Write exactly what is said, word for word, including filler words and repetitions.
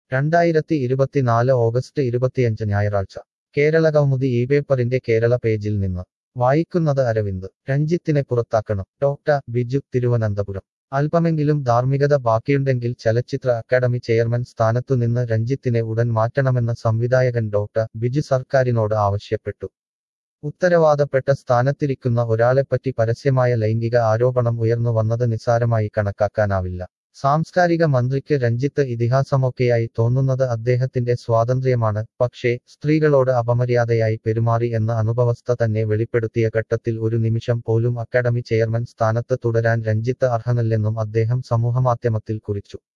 രണ്ടായിരത്തി ഇരുപത്തിനാല് ഓഗസ്റ്റ് ഇരുപത്തിയഞ്ച് ഞായറാഴ്ച കേരള കൗമുദി ഈ പേപ്പറിന്റെ കേരള പേജിൽ നിന്ന് വായിക്കുന്നത് അരവിന്ദ് രഞ്ജിത്തിനെ പുറത്താക്കണം ഡോക്ടർ ബിജു തിരുവനന്തപുരം അല്പമെങ്കിലും ധാർമ്മികത ബാക്കിയുണ്ടെങ്കിൽ ചലച്ചിത്ര അക്കാദമി ചെയർമാൻ സ്ഥാനത്തുനിന്ന് രഞ്ജിത്തിനെ ഉടൻ മാറ്റണമെന്ന് സംവിധായകൻ ഡോക്ടർ ബിജു സർക്കാരിനോട് ആവശ്യപ്പെട്ടു ഉത്തരവാദപ്പെട്ട സ്ഥാനത്തിരിക്കുന്ന ഒരാളെപ്പറ്റി പരസ്യമായ ലൈംഗിക ആരോപണം ഉയർന്നു വന്നത് നിസ്സാരമായി കണക്കാക്കാനാവില്ല സാംസ്കാരിക മന്ത്രിക്ക് രഞ്ജിത്ത് ഇതിഹാസമൊക്കെയായി തോന്നുന്നത് അദ്ദേഹത്തിന്റെ സ്വാതന്ത്ര്യമാണ് പക്ഷേ സ്ത്രീകളോട് അപമര്യാദയായി പെരുമാറി എന്ന അനുഭവസ്ഥ തന്നെ വെളിപ്പെടുത്തിയ ഘട്ടത്തിൽ ഒരു നിമിഷം പോലും അക്കാദമി ചെയർമാൻ സ്ഥാനത്ത് തുടരാൻ രഞ്ജിത്ത് അർഹനല്ലെന്നും അദ്ദേഹം സമൂഹമാധ്യമത്തിൽ കുറിച്ചു